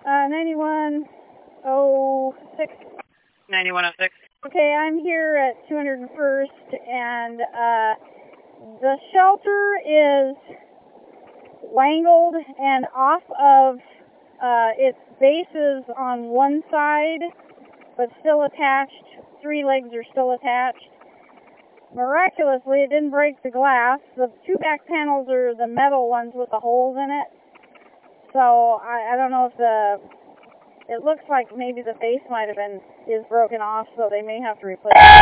9106. 9106. Okay, I'm here at 201st, and the shelter is wangled and off of its bases on one side, but still attached. 3 legs are still attached. Miraculously, it didn't break the glass. The 2 back panels are the metal ones with the holes in it. So I don't know if it looks like maybe the base is broken off, so they may have to replace it.